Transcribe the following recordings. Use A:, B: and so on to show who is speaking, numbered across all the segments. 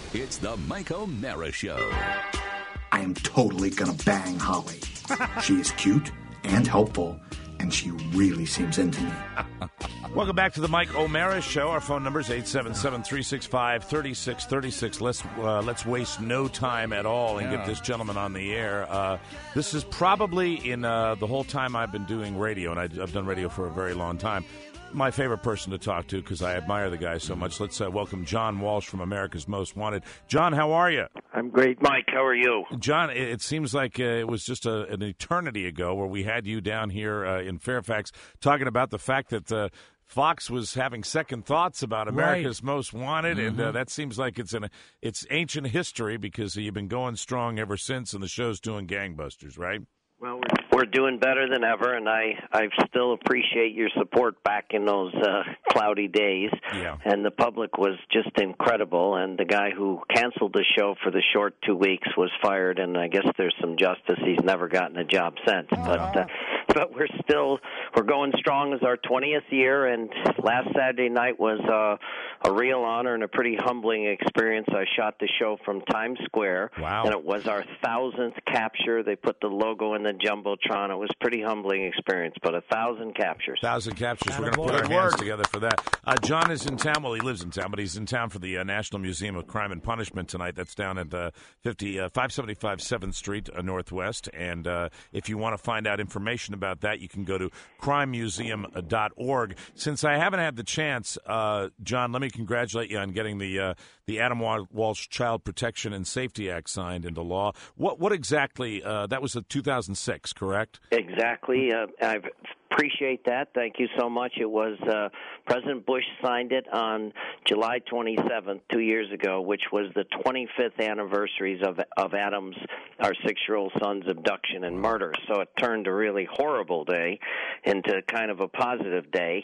A: It's the Mike O'Mara Show.
B: I am totally gonna bang Holly. She is cute and helpful, and she really seems into me.
C: Welcome back to the Mike O'Mara Show. Our phone number is 877-365-3636. Let's waste no time at all and get this gentleman on the air. This is probably in the whole time I've been doing radio, and I've done radio for a very long time, my favorite person to talk to because I admire the guy so much. Let's welcome John Walsh from America's Most Wanted. John, how are you?
D: I'm great, Mike. How are you?
C: John, it seems like it was just an eternity ago where we had you down here in Fairfax talking about the fact that Fox was having second thoughts about America's Most Wanted, and that seems like it's ancient history because you've been going strong ever since, and the show's doing gangbusters, right?
D: Well, we're doing better than ever, and I still appreciate your support back in those cloudy days.
C: Yeah.
D: And the public was just incredible, and the guy who canceled the show for the short 2 weeks was fired, and I guess there's some justice. He's never gotten a job since. But we're going strong as our 20th year, and last Saturday night was a real honor and a pretty humbling experience. I shot the show from Times Square, and it was our 1,000th capture. They put the logo in the Jumbotron. It was a pretty humbling experience, but 1,000 captures.
C: 1,000 captures. We're going to put our hands together for that. John is in town. Well, he lives in town, but he's in town for the National Museum of Crime and Punishment tonight. That's down at 575 7th Street Northwest, and if you want to find out information about that, you can go to crimemuseum.org. Since I haven't had the chance, John, let me congratulate you on getting the Adam Walsh Child Protection and Safety Act signed into law. What exactly, that was 2006, correct?
D: Exactly. I appreciate that. Thank you so much. It was President Bush signed it on July 27th, 2 years ago, which was the 25th anniversaries of Adam's, our 6-year-old son's abduction and murder. So it turned a really horrible day into kind of a positive day.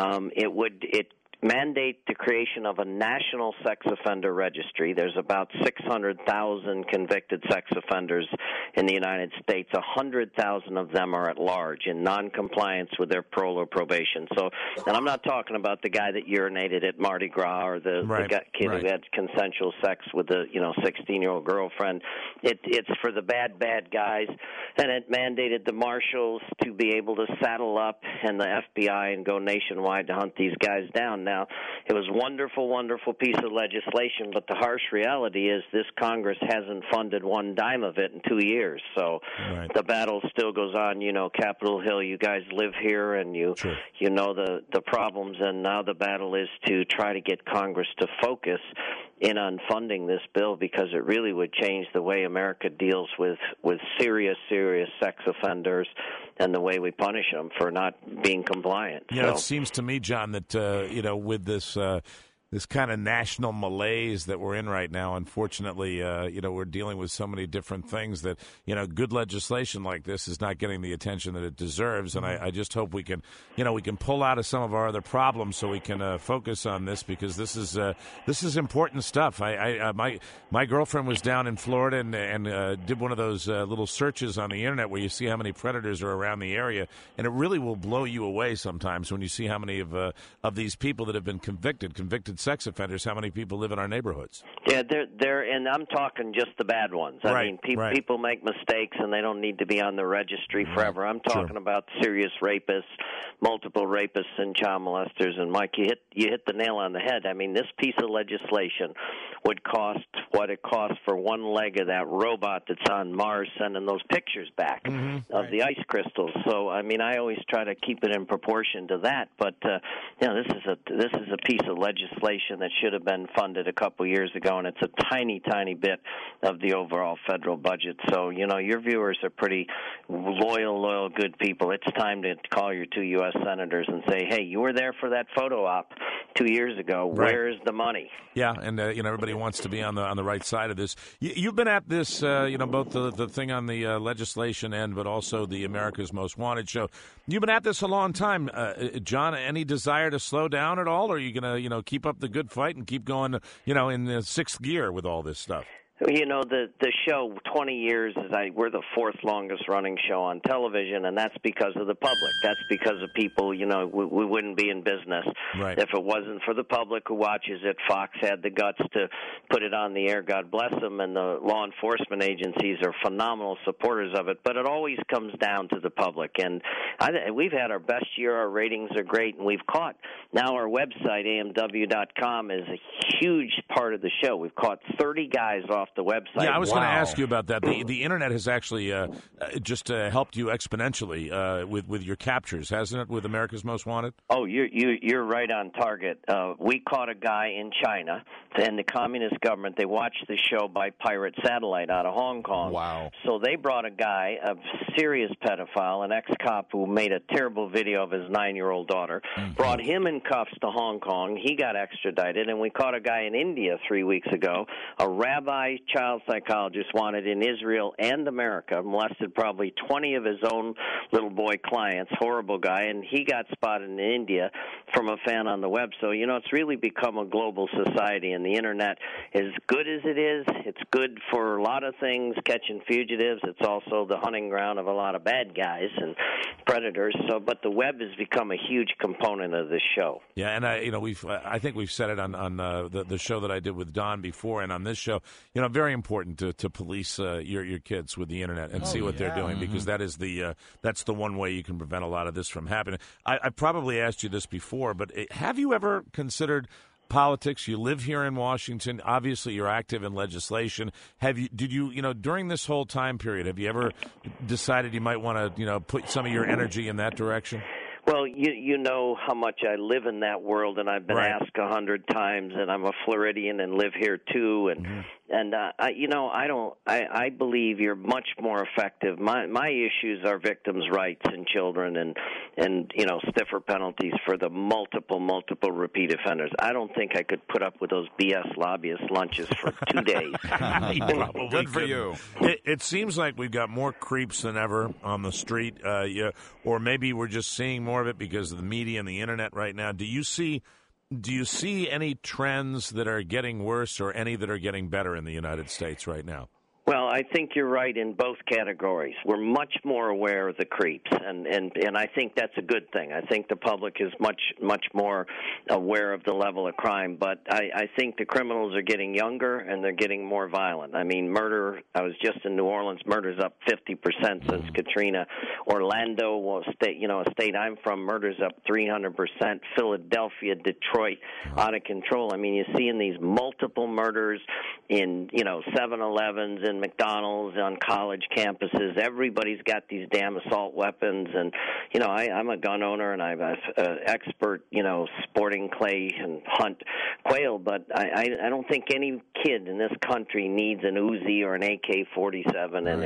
D: It mandate the creation of a national sex offender registry. There's about 600,000 convicted sex offenders in the United States. 100,000 of them are at large in noncompliance with their parole or probation. So, and I'm not talking about the guy that urinated at Mardi Gras or the kid who had consensual sex with a 16-year-old girlfriend. It's for the bad guys, and it mandated the marshals to be able to saddle up and the FBI and go nationwide to hunt these guys down. Now, it was a wonderful piece of legislation, but the harsh reality is this Congress hasn't funded one dime of it in 2 years. So the battle still goes on. Capitol Hill, you guys live here, and you know the problems, and now the battle is to try to get Congress to focus in on funding this bill because it really would change the way America deals with serious sex offenders and the way we punish them for not being compliant.
C: It seems to me, John, that with this kind of national malaise that we're in right now, unfortunately, we're dealing with so many different things that, good legislation like this is not getting the attention that it deserves. And I just hope we can pull out of some of our other problems so we can focus on this because this is important stuff. My girlfriend was down in Florida and did one of those little searches on the internet where you see how many predators are around the area, and it really will blow you away sometimes when you see how many of these people that have been convicted sex offenders, how many people live in our neighborhoods?
D: Yeah, they're and I'm talking just the bad ones. I mean, people make mistakes and they don't need to be on the registry forever. I'm talking about serious rapists, multiple rapists and child molesters. And Mike, you hit the nail on the head. I mean, this piece of legislation would cost what it costs for one leg of that robot that's on Mars sending those pictures back of the ice crystals. So, I mean, I always try to keep it in proportion to that. But this is a piece of legislation that should have been funded a couple years ago, and it's a tiny bit of the overall federal budget. So, your viewers are pretty loyal, good people. It's time to call your 2 U.S. senators and say, hey, you were there for that photo op 2 years ago. Where is the money?
C: Yeah, and everybody wants to be on the right side of this. You've been at this, both the thing on the legislation end, but also the America's Most Wanted show. You've been at this a long time, John. Any desire to slow down at all, or are you going to keep up the good fight and keep going, in the sixth gear with all this stuff?
D: You know, the show, 20 years, we're the fourth longest running show on television, and that's because of the public. That's because of people, you know, we wouldn't be in business if it wasn't for the public who watches it. Fox had the guts to put it on the air, God bless them, and the law enforcement agencies are phenomenal supporters of it, but it always comes down to the public. And we've had our best year. Our ratings are great, and we've caught, now our website, amw.com, is a huge part of the show. We've caught 30 guys off the website.
C: Yeah, I was going to ask you about that. The internet has actually just helped you exponentially with your captures, hasn't it? With America's Most Wanted.
D: Oh, you're right on target. We caught a guy in China, and the communist government. They watched the show by pirate satellite out of Hong Kong.
E: Wow!
D: So they brought a guy, a serious pedophile, an ex-cop who made a terrible video of his 9-year-old daughter. Mm-hmm. Brought him in cuffs to Hong Kong. He got extradited, and we caught a guy in India 3 weeks ago, a rabbi child psychologist wanted in Israel and America, molested probably 20 of his own little boy clients, horrible guy, and he got spotted in India from a fan on the web. So, you know, it's really become a global society, and the internet, as good as it is, it's good for a lot of things, catching fugitives. It's also the hunting ground of a lot of bad guys and predators. So, but the web has become a huge component of this show.
C: Yeah, and I think we've said it on the show that I did with Don before, and on this show. You know, very important to police your kids with the internet and see what they're doing, because that is that's the one way you can prevent a lot of this from happening. I probably asked you this before, but have you ever considered politics? You live here in Washington. Obviously, you're active in legislation. Did you during this whole time period, have you ever decided you might want to put some of your energy in that direction?
D: Well, you know how much I live in that world, and I've been asked 100 times, and I'm a Floridian and live here too, and I believe you're much more effective. My issues are victims' rights and children, and stiffer penalties for the multiple repeat offenders. I don't think I could put up with those BS lobbyist lunches for 2 days.
E: Good for you.
C: It seems like we've got more creeps than ever on the street, or maybe we're just seeing more of it because of the media and the internet right now. Do you see any trends that are getting worse or any that are getting better in the United States right now?
D: Well, I think you're right in both categories. We're much more aware of the creeps, and I think that's a good thing. I think the public is much more aware of the level of crime, but I think the criminals are getting younger and they're getting more violent. I mean, murder, I was just in New Orleans, murder's up 50% since Katrina. Orlando, a state I'm from, murder's up 300%. Philadelphia, Detroit, out of control. I mean, you're seeing these multiple murders in, 7-Elevens and McDonald's on college campuses. Everybody's got these damn assault weapons, and I'm a gun owner and I'm an expert, sporting clay and hunt quail, but I don't think any kid in this country needs an Uzi or an AK-47, and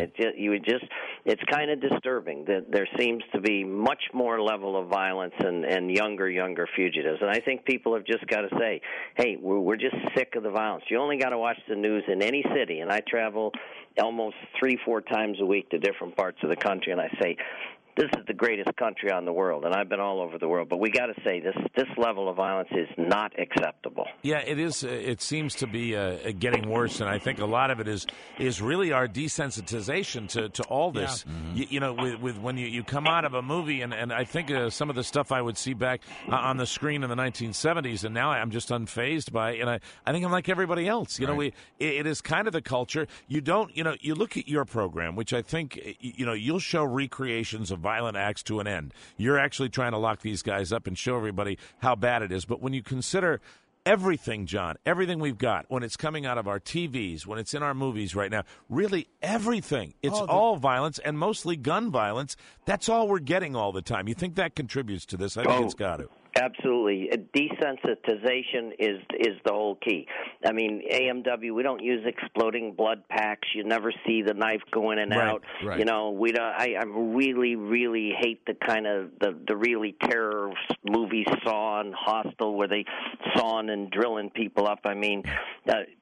D: it's kind of disturbing that there seems to be much more level of violence and younger fugitives, and I think people have just got to say, hey, we're just sick of the violence. You only got to watch the news in any city, and I travel almost 3-4 times a week to different parts of the country, and I say, this is the greatest country on the world, and I've been all over the world. But we got to say this level of violence is not acceptable.
C: Yeah, it is. It seems to be getting worse, and I think a lot of it is really our desensitization to all this. Yeah. Mm-hmm. With when you come out of a movie, and I think some of the stuff I would see back on the screen in the 1970s, and now I'm just unfazed by it, and I think I'm like everybody else. It is kind of the culture. You don't. You look at your program, which I think you'll show recreations of violent acts to an end. You're actually trying to lock these guys up and show everybody how bad it is. But when you consider everything, John, everything we've got, when it's coming out of our TVs, when it's in our movies right now, really everything, it's all violence and mostly gun violence. That's all we're getting all the time. You think that contributes to this? I think it's got to.
D: Absolutely. Desensitization is the whole key. I mean, AMW, we don't use exploding blood packs. You never see the knife go in and out.
E: Right.
D: We don't. I really hate the kind of the really terror movies, Saw and Hostel, where they sawing and drilling people up. I mean,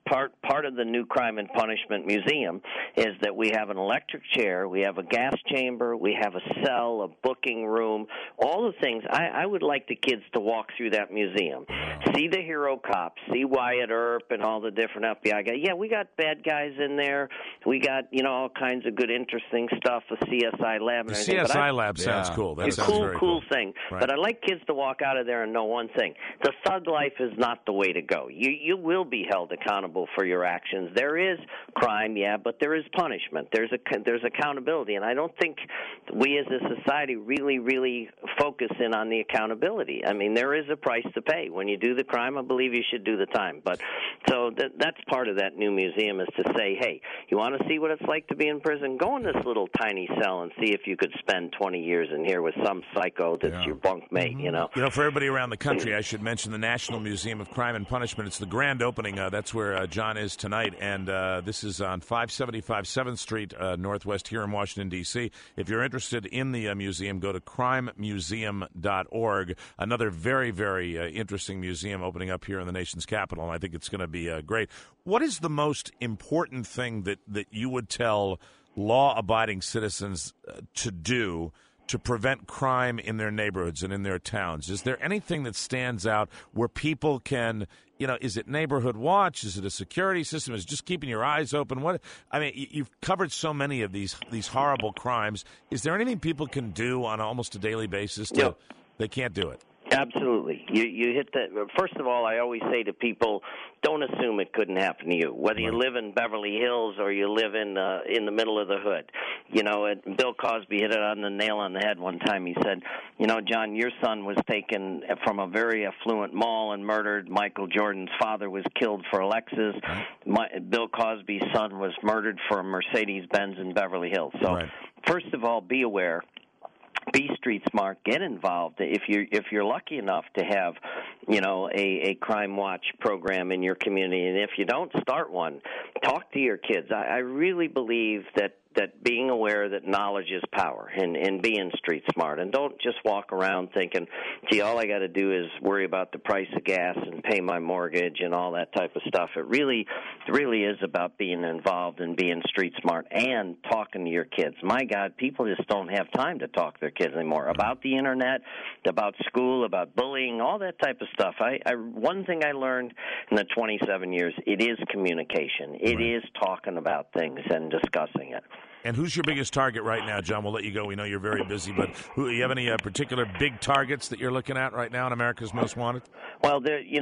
D: part of the new Crime and Punishment Museum is that we have an electric chair, we have a gas chamber, we have a cell, a booking room, all the things. I would like the kids to walk through that museum, see the hero cops, see Wyatt Earp and all the different FBI guys. Yeah, we got bad guys in there. We got, all kinds of good, interesting stuff, a CSI lab.
C: The CSI lab sounds cool. That
D: it's
C: sounds very
D: cool thing.
C: Right.
D: But I'd like kids to walk out of there and know one thing. The thug life is not the way to go. You will be held accountable for your actions. There is crime, but there is punishment. There's accountability. And I don't think we as a society really focus in on the accountability. I mean, there is a price to pay. When you do the crime, I believe you should do the time. But so that's part of that new museum is to say, hey, you want to see what it's like to be in prison? Go in this little tiny cell and see if you could spend 20 years in here with some psycho that's your bunkmate,
C: For everybody around the country, I should mention the National Museum of Crime and Punishment. It's the grand opening. That's where John is tonight, and this is on 575 7th Street, Northwest here in Washington, D.C. If you're interested in the museum, go to crimemuseum.org. Another very, very interesting museum opening up here in the nation's capital, and I think it's going to be great. What is the most important thing that you would tell law-abiding citizens to do to prevent crime in their neighborhoods and in their towns? Is there anything that stands out where people can, is it neighborhood watch? Is it a security system? Is it just keeping your eyes open? You've covered so many of these horrible crimes. Is there anything people can do on almost a daily basis? They can't do it.
D: Absolutely. You hit that. First of all, I always say to people, don't assume it couldn't happen to you, whether you live in Beverly Hills or you live in the middle of the hood. Bill Cosby hit it on the nail on the head one time. He said, John, your son was taken from a very affluent mall and murdered. Michael Jordan's father was killed for a Lexus. Bill Cosby's son was murdered for a Mercedes-Benz in Beverly Hills. So, first of all, be aware. Be street smart. Get involved. If you're lucky enough to have, a crime watch program in your community, and if you don't, start one. Talk to your kids. I really believe that being aware that knowledge is power and being street smart. And don't just walk around thinking, gee, all I got to do is worry about the price of gas and pay my mortgage and all that type of stuff. It really is about being involved and being street smart and talking to your kids. My God, people just don't have time to talk to their kids anymore about the Internet, about school, about bullying, all that type of stuff. One thing I learned in the 27 years, it is communication. It is talking about things and discussing it.
C: And who's your biggest target right now, John? We'll let you go. We know you're very busy, but you have any particular big targets that you're looking at right now in America's Most Wanted?
D: Well,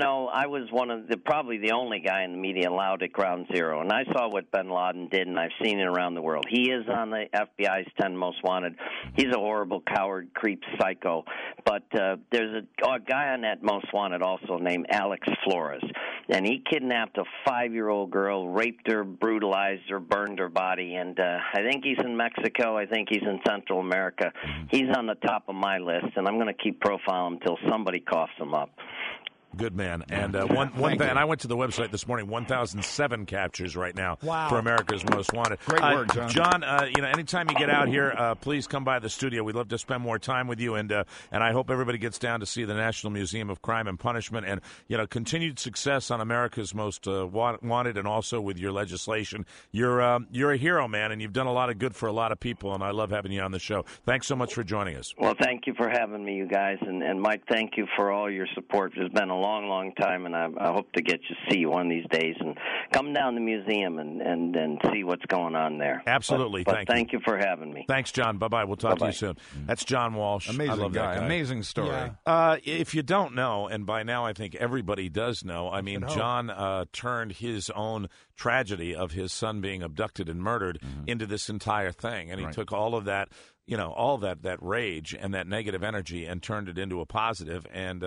D: I was probably the only guy in the media allowed at Ground Zero, and I saw what bin Laden did, and I've seen it around the world. He is on the FBI's 10 Most Wanted. He's a horrible coward, creep, psycho. But there's a guy on that Most Wanted also named Alex Flores, and he kidnapped a 5-year-old girl, raped her, brutalized her, burned her body, and I think he's in Mexico. I think he's in Central America. He's on the top of my list, and I'm going to keep profiling him until somebody coughs him up.
C: Good man. And one thing, and I went to the website this morning, 1,007 captures right now for America's Most Wanted.
E: Great work, John.
C: John, anytime you get out here, please come by the studio. We'd love to spend more time with you, and I hope everybody gets down to see the National Museum of Crime and Punishment, and continued success on America's Most Wanted, and also with your legislation. You're a hero, man, and you've done a lot of good for a lot of people, and I love having you on the show. Thanks so much for joining us.
D: Well, thank you for having me, you guys, and Mike, thank you for all your support. It's been a long time, and I hope to get to see you one of these days and come down to the museum and see what's going on there.
C: Absolutely.
D: But thank you for having me.
C: Thanks, John. Bye-bye. We'll talk to you soon. That's John Walsh.
E: Amazing
C: I love
E: guy.
C: that guy.
E: Amazing story.
C: Yeah. If you don't know, and by now I think everybody does know, John turned his own tragedy of his son being abducted and murdered into this entire thing, and he took all of that, all that rage and that negative energy and turned it into a positive. And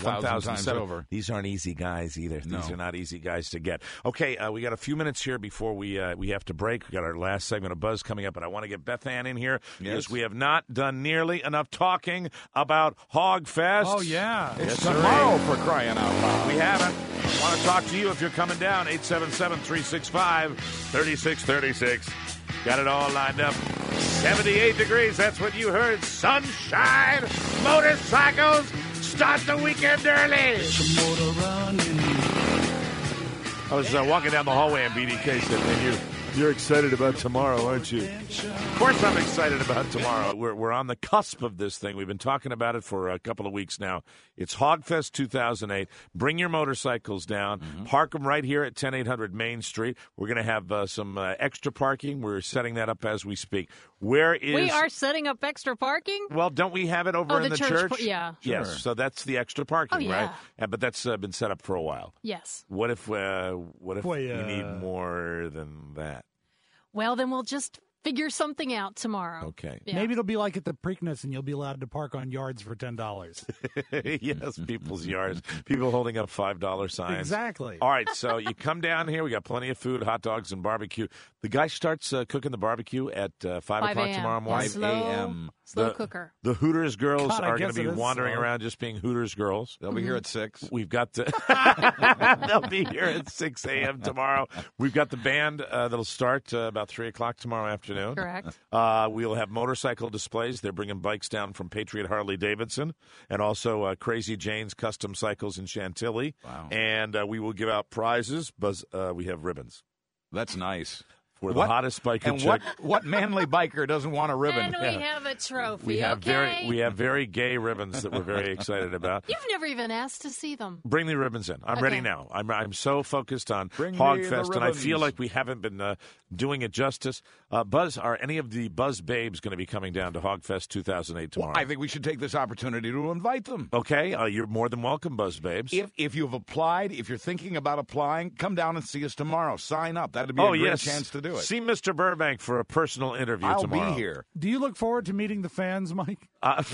C: 1,007. These aren't easy guys either.
E: No.
C: These are not easy guys to get. Okay, we got a few minutes here before we have to break. We got our last segment of Buzz coming up, but I want to get Beth Ann in here because we have not done nearly enough talking about Hog Fest.
E: Oh yeah,
C: it's
E: tomorrow for crying out loud.
C: We haven't. I want to talk to you if you're coming down. 877-365-3636. Got it all lined up. 78 degrees, that's what you heard. Sunshine, motorcycles, start the weekend early. I was walking down the hallway, and BDK said, "Man, you're excited about tomorrow, aren't you?" Of course, I'm excited about tomorrow. We're on the cusp of this thing. We've been talking about it for a couple of weeks now. It's Hogfest 2008. Bring your motorcycles down. Park them right here at 10800 Main Street. We're going to have some extra parking. We're setting that up as we speak. Where is?
F: We are setting up extra parking?
C: Well, don't we have it over in the church?
F: Yeah.
C: Yes,
E: Sure.
C: so that's the extra parking,
F: Oh, yeah.
C: right? But that's been set up for a while.
F: Yes.
C: What if you need more than that?
F: Well, then we'll just figure something out tomorrow.
C: Okay.
F: Yeah.
G: Maybe it'll be like at the Preakness, and you'll be allowed to park on yards for $10.
C: Yes, people's yards. People holding up $5 signs.
G: Exactly.
C: All right, so you come down here. We got plenty of food, hot dogs, and barbecue. The guy starts cooking the barbecue at 5 o'clock tomorrow morning.
F: Yeah, slow cooker.
C: The Hooters girls
G: God, I
C: are going to
G: guess
C: be
G: it is
C: wandering
G: slow.
C: around just being Hooters girls.
E: They'll be here at 6.
C: We've got the they'll be here at 6 a.m. tomorrow. We've got the band that'll start about 3 o'clock tomorrow afternoon.
F: Correct.
C: We'll have motorcycle displays. They're bringing bikes down from Patriot Harley Davidson and also Crazy Jane's Custom Cycles in Chantilly.
E: Wow.
C: And we will give out prizes. We have ribbons.
E: That's nice.
C: For the hottest biker
E: and
C: chick.
E: what manly biker doesn't want a ribbon?
F: And we have a trophy,
C: We have
F: okay?
C: very gay ribbons that we're very excited about.
F: You've never even asked to see them.
C: Bring the ribbons in. I'm ready now. I'm so focused on
E: Bring me
C: Hogfest,
E: the
C: and I feel
E: ribbons.
C: like we haven't been doing it justice. Buzz, are any of the Buzz babes going to be coming down to Hogfest 2008 tomorrow?
E: Well, I think we should take this opportunity to invite them.
C: Okay, you're more than welcome, Buzz babes.
E: If you've applied, if you're thinking about applying, come down and see us tomorrow. Sign up. That'd be a great chance to do it.
C: See Mr. Burbank for a personal interview
E: I'll
C: tomorrow.
E: be here.
G: Do you look forward to meeting the fans, Mike?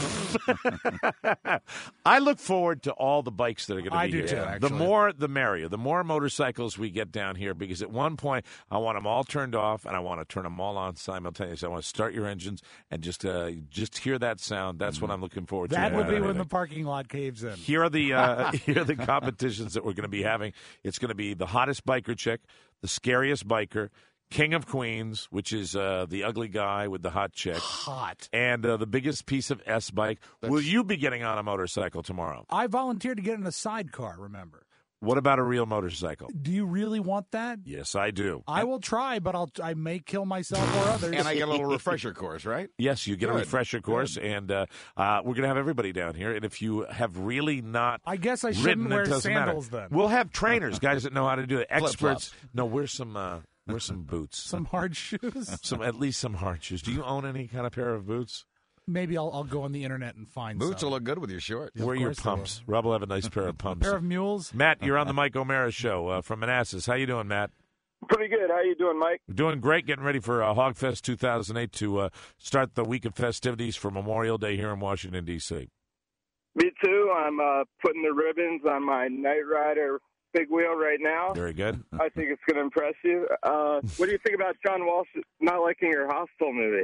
C: I look forward to all the bikes that are going to be
G: I do
C: here.
G: too,
C: The
E: actually.
C: more, the merrier. The more motorcycles we get down here, because at one point I want them all turned off and I want to turn them all on simultaneously. I want to start your engines and just hear that sound. That's what I'm looking forward to.
G: That
C: more
G: would be
C: than
G: when the
C: anything.
G: parking lot caves in.
C: Here are the competitions that we're going to be having. It's going to be the hottest biker chick, the scariest biker, King of Queens, which is the ugly guy with the hot chick,
G: Hot.
C: and the biggest piece of S bike. Will you be getting on a motorcycle tomorrow?
G: I volunteered to get in a sidecar, remember.
C: What about a real motorcycle?
G: Do you really want that?
C: Yes, I do.
G: I will try, but I may kill myself or others.
E: And I get a little refresher course, right?
C: Yes, you get a
E: Good.
C: refresher course, and we're going to have everybody down here. And if you have really not
G: I guess I
C: ridden,
G: shouldn't wear
C: it doesn't
G: sandals
C: matter.
G: then.
C: We'll have trainers, guys that know how to do it, experts.
E: Flip-flops.
C: No, wear some boots,
G: Some hard shoes.
C: at least some hard shoes. Do you own any kind of pair of boots?
G: Maybe I'll go on the internet and find
E: Boots
G: some.
E: will look good with your shorts.
G: Of
C: Wear your
G: course they will.
C: pumps. Rob will have a nice pair of pumps.
G: Pair of mules.
C: Matt, you're on the Mike O'Mara Show from Manassas. How you doing, Matt?
H: Pretty good. How you doing, Mike?
C: We're doing great, getting ready for Hogfest 2008 to start the week of festivities for Memorial Day here in Washington, D.C.
H: Me too. I'm putting the ribbons on my Knight Rider big wheel right now.
C: Very good.
H: I think it's going to impress you. What do you think about John Walsh not liking your Hostel movie?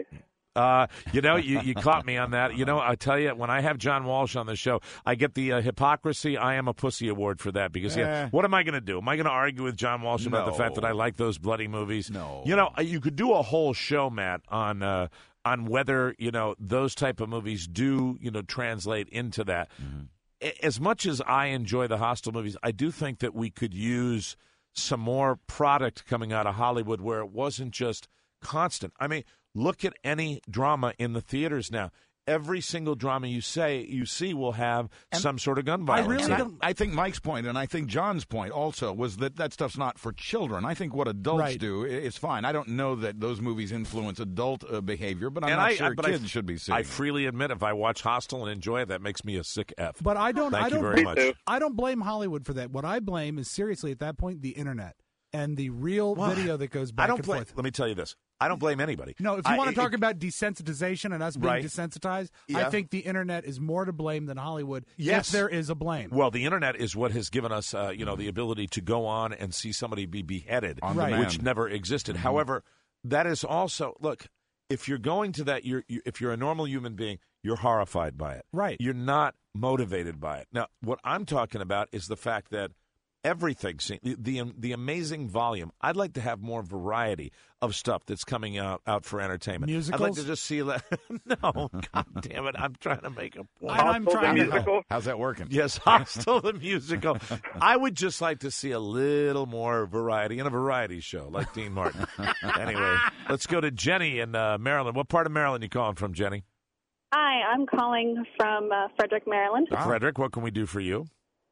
C: You caught me on that. I tell you, when I have John Walsh on the show, I get the Hypocrisy I Am a Pussy award for that because, what am I going to do? Am I going to argue with John Walsh about the fact that I like those bloody movies?
E: No.
C: You could do a whole show, Matt, on whether, those type of movies do, translate into that. Mm-hmm. As much as I enjoy the Hostel movies, I do think that we could use some more product coming out of Hollywood where it wasn't just constant. I mean, look at any drama in the theaters now. Every single drama you see will have some sort of gun violence.
E: I think Mike's point, and I think John's point also, was that stuff's not for children. I think what adults do is fine. I don't know that those movies influence adult behavior, but I'm not sure kids should be seeing.
C: I freely admit, if I watch Hostel and enjoy it, that makes me a sick F.
G: But I don't.
C: Thank
G: I
C: you
G: don't
C: very much.
G: I don't blame Hollywood for that. What I blame is seriously at that point the internet and the real video that goes back and forth.
C: Let me tell you this. I don't blame anybody.
G: No, if you want to talk about desensitization and us being desensitized, I think the internet is more to blame than Hollywood.
C: Yes.
G: If there is a blame.
C: Well, the internet is what has given us, the ability to go on and see somebody be beheaded,
E: On demand.
C: which never existed. Mm-hmm. However, that is also if you're going to that, if you're a normal human being, you're horrified by it.
G: Right.
C: You're not motivated by it. Now, what I'm talking about is the fact that everything. The amazing volume. I'd like to have more variety of stuff that's coming out for entertainment.
G: Musicals?
C: I'd like to just see that. No, God damn it! I'm trying to make a point.
G: I'm trying
H: musical.
E: How's that working?
C: Yes, Hostel the musical. I would just like to see a little more variety in a variety show like Dean Martin. Anyway, let's go to Jenny in Maryland. What part of Maryland are you calling from, Jenny?
I: Hi, I'm calling from Frederick, Maryland.
C: Frederick, what can we do for you?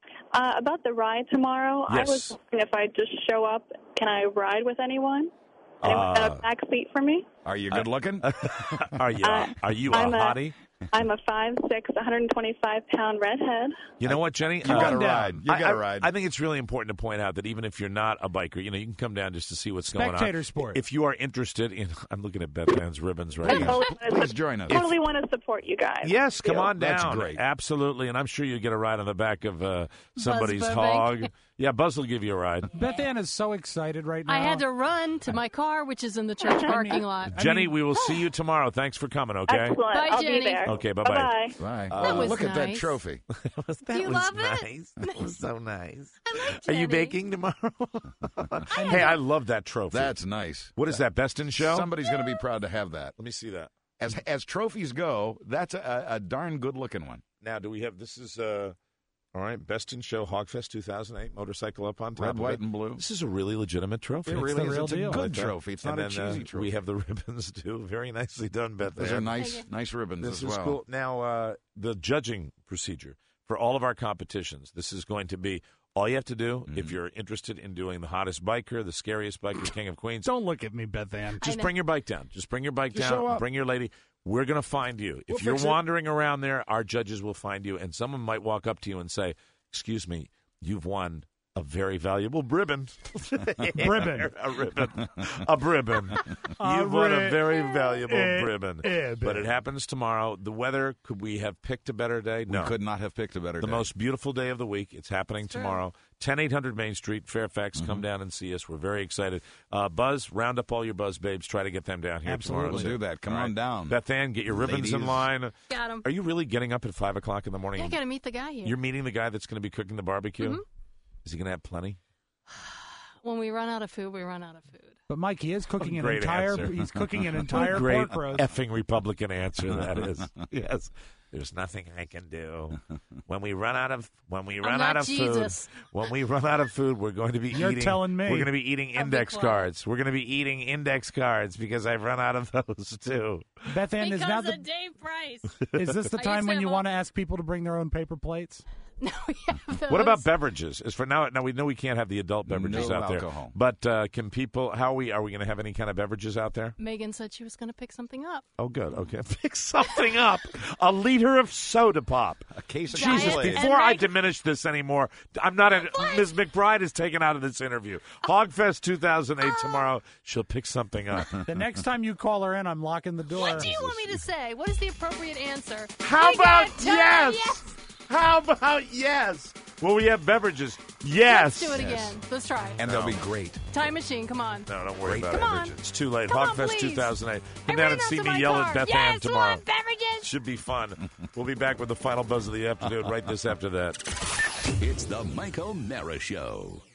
I: About the ride tomorrow,
C: Yes.
I: I was wondering if I just show up, can I ride with anyone? Anyone got a back seat for me?
E: Are you good looking?
C: Are you a hottie?
I: I'm a 5'6", 125-pound redhead.
C: You know what, Jenny?
E: You got a ride. You got a ride.
C: I think it's really important to point out that even if you're not a biker, you can come down just to see what's going on.
G: Spectator sport.
C: If you are interested in, I'm looking at Beth Ann's ribbons right now.
E: Please join us.
I: Totally want to support you guys.
C: Yes, come on down.
E: That's great.
C: Absolutely, and I'm sure you'll get a ride on the back of somebody's
F: Burbank.
C: hog. Yeah, Buzz will give you a ride.
G: Beth Ann is so excited right now.
F: I had to run to my car, which is in the church parking lot.
C: Jenny, we will see you tomorrow. Thanks for coming, okay?
I: Excellent.
F: Bye,
I: I'll
F: Jenny.
I: be there.
C: Okay, bye-bye.
E: Bye.
F: That was
E: Look at that
F: nice.
E: trophy.
C: That
F: You
C: was
F: love it?
C: nice. That was so nice.
F: I like
C: Are you
F: Jenny.
C: baking tomorrow? Hey, I love that trophy.
E: That's nice.
C: What is that, Best in Show?
E: Somebody's going to be proud to have that.
C: Let me see that.
E: As trophies go, that's a darn good-looking one.
C: Now, do we have, this is, all right, Best in Show Hogfest 2008, motorcycle up on top
E: Red,
C: of
E: white,
C: it.
E: and blue.
C: This is a really legitimate trophy.
E: It really
G: the
E: is.
G: real
E: It's
G: deal.
E: a good
C: Like that.
E: trophy. It's not
C: And
E: a cheesy trophy.
C: We have the ribbons, too. Very nicely done, Beth.
E: Those are
C: Ann.
E: nice ribbons
C: This
E: as
C: is
E: well.
C: cool. Now, the judging procedure for all of our competitions, this is going to be all you have to do if you're interested in doing the hottest biker, the scariest biker, King of Queens.
G: Don't look at me, Beth Ann.
C: Just bring your bike down. Just bring your bike
E: Just show
C: down.
E: up.
C: Bring your lady. We're going to find you.
E: We'll
C: If you're
E: fix it.
C: wandering around there, our judges will find you, and someone might walk up to you and say, "Excuse me, you've won a very valuable ribbon."
G: Ribbon.
C: A ribbon. A ribbon. You've won a very valuable ribbon. But it happens tomorrow. The weather, could we have picked a better day? No.
E: We could not have picked a better
C: The
E: day.
C: most beautiful day of the week. It's happening tomorrow. 10800 Main Street, Fairfax. Come down and see us. We're very excited. Buzz, round up all your Buzz babes. Try to get them down here
G: Absolutely.
C: tomorrow.
E: We'll
C: too.
E: do that. Come
C: All
E: on
C: right.
E: down.
C: Beth Ann, get your ribbons in
E: Ladies.
C: line.
F: Got him.
C: Are you really getting up at 5 o'clock in the morning?
F: I got to meet the guy here.
C: You're meeting the guy that's going to be cooking the barbecue?
F: Mhm.
C: Is he going to have plenty?
F: When we run out of food, we run out of food.
G: But Mike, he is cooking an
C: Great
G: entire.
C: answer.
G: He's cooking an
C: What a
G: entire
C: great
G: pork roast.
C: effing Republican answer that is. Yes. There's nothing I can do. When we run out of
F: not
C: food,
F: Jesus.
C: when we run out of food, we're going to be
G: You're
C: eating.
G: telling me.
C: We're going to be eating
F: I'll be
C: index
F: quiet.
C: cards. We're going to be eating index cards because I've run out of those too.
G: Beth Ann is now
F: Because
G: the.
F: of Dave Price.
G: Is this the
F: I
G: time
F: used to
G: when you
F: have
G: want to ask people to bring their own paper plates?
F: No, we have those.
C: What about beverages? As for now we know we can't have the adult beverages
E: No
C: out
E: alcohol.
C: there. But can people? Are we going to have any kind of beverages out there?
F: Megan said she was going to pick something up.
C: Oh, good. Okay, pick something up. A liter of soda pop.
E: A case of
C: Jesus,
F: Giant
E: Kool-Aid.
F: and
C: before I
F: Meg-
C: diminish this anymore, I'm not. Ms. McBride is taken out of this interview. Hogfest 2008 tomorrow. She'll pick something up.
G: The next time you call her in, I'm locking the door.
F: What do you want me to say? What is the appropriate answer?
C: How
F: We
C: about
F: got time.
C: yes? How about yes? Will we have beverages? Yes.
F: Let's do it again. Let's try.
E: And they'll be great.
F: Time machine, come on.
C: No, don't worry about
F: Come
C: it.
F: on.
C: It's too late.
F: Come on,
C: Hogfest
F: please.
C: 2008.
F: I
C: Come down
F: ran
C: and
F: out
C: see
F: to
C: me
F: my
C: yell
F: car.
C: at Beth
F: yes,
C: Ann tomorrow.
F: want beverages.
C: Should be fun. We'll be back with the final buzz of the afternoon right this after that.
A: It's the Mike O'Mara Show.